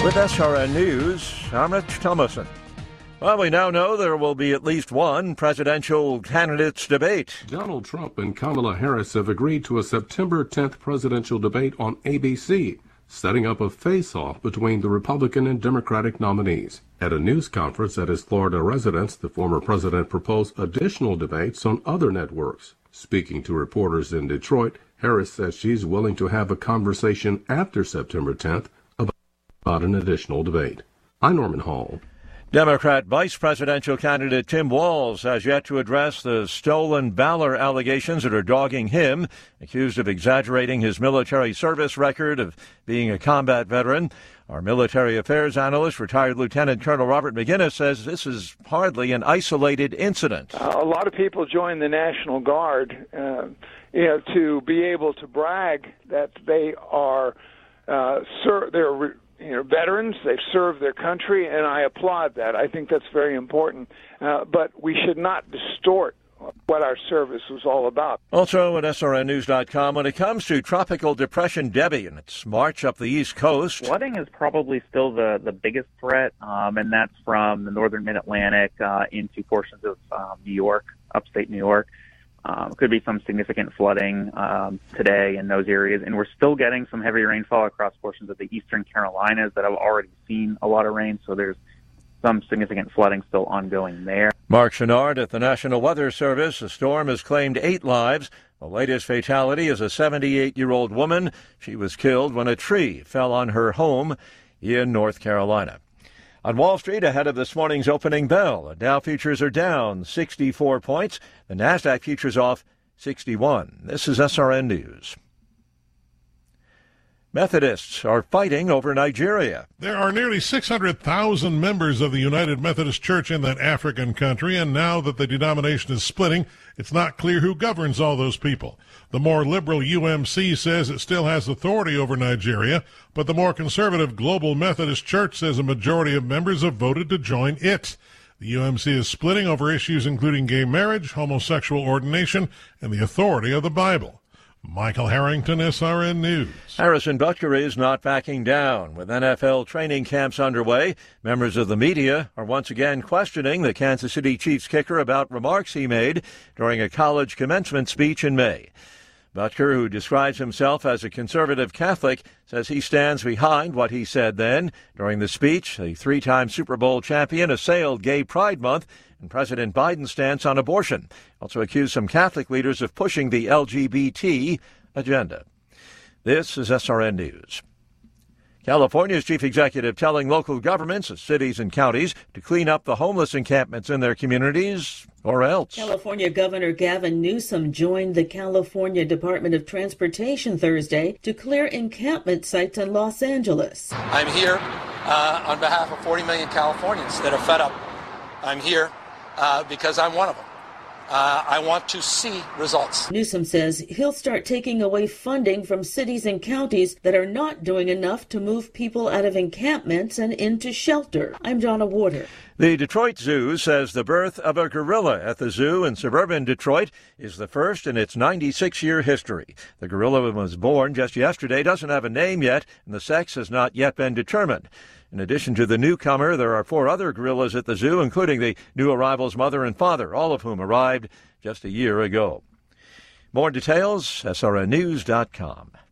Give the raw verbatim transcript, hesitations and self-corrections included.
With S R N News, I'm Rich Thomason. Well, we now know there will be at least one presidential candidates debate. Donald Trump and Kamala Harris have agreed to a September tenth presidential debate on A B C, setting up a face-off between the Republican and Democratic nominees. At a news conference at his Florida residence, the former president proposed additional debates on other networks. Speaking to reporters in Detroit, Harris says she's willing to have a conversation after September tenth about an additional debate. I'm Norman Hall. Democrat vice presidential candidate Tim Walz has yet to address the stolen valor allegations that are dogging him, accused of exaggerating his military service record of being a combat veteran. Our military affairs analyst, retired Lieutenant Colonel Robert McGinnis, says this is hardly an isolated incident. Uh, a lot of people join the National Guard uh, you know, to be able to brag that they are uh, ser- they're re- you know, veterans, they've served their country, and I applaud that. I think that's very important. Uh, but we should not distort what our service was all about. Also at S R N news dot com, when it comes to Tropical Depression Debbie and its march up the East Coast. Flooding is probably still the, the biggest threat, um, and that's from the northern mid-Atlantic uh, into portions of um, New York, upstate New York. Um, could be some significant flooding um, today in those areas, and we're still getting some heavy rainfall across portions of the eastern Carolinas that have already seen a lot of rain, so there's some significant flooding still ongoing there. Mark Chenard at the National Weather Service. The storm has claimed eight lives. The latest fatality is a seventy-eight-year-old woman. She was killed when a tree fell on her home in North Carolina. On Wall Street, ahead of this morning's opening bell, the Dow futures are down sixty-four points. The NASDAQ futures off sixty-one. This is S R N News. Methodists are fighting over Nigeria. There are nearly six hundred thousand members of the United Methodist Church in that African country, and now that the denomination is splitting, it's not clear who governs all those people. The more liberal U M C says it still has authority over Nigeria, but the more conservative Global Methodist Church says a majority of members have voted to join it. The U M C is splitting over issues including gay marriage, homosexual ordination, and the authority of the Bible. Michael Harrington, S R N News. Harrison Butker is not backing down. With N F L training camps underway, members of the media are once again questioning the Kansas City Chiefs kicker about remarks he made during a college commencement speech in May. Butker, who describes himself as a conservative Catholic, says he stands behind what he said then. During the speech, the three-time Super Bowl champion assailed Gay Pride Month and President Biden's stance on abortion. Also accused some Catholic leaders of pushing the L G B T agenda. This is S R N News. California's chief executive telling local governments, cities and counties to clean up the homeless encampments in their communities or else. California Governor Gavin Newsom joined the California Department of Transportation Thursday to clear encampment sites in Los Angeles. I'm here uh, on behalf of forty million Californians that are fed up. I'm here uh, because I'm one of them. Uh, I want to see results. Newsom says he'll start taking away funding from cities and counties that are not doing enough to move people out of encampments and into shelter. I'm Donna Warder. The Detroit Zoo says the birth of a gorilla at the zoo in suburban Detroit is the first in its ninety-six-year history. The gorilla was born just yesterday, doesn't have a name yet, and the sex has not yet been determined. In addition to the newcomer, there are four other gorillas at the zoo, including the new arrival's mother and father, all of whom arrived just a year ago. More details, S R N news dot com.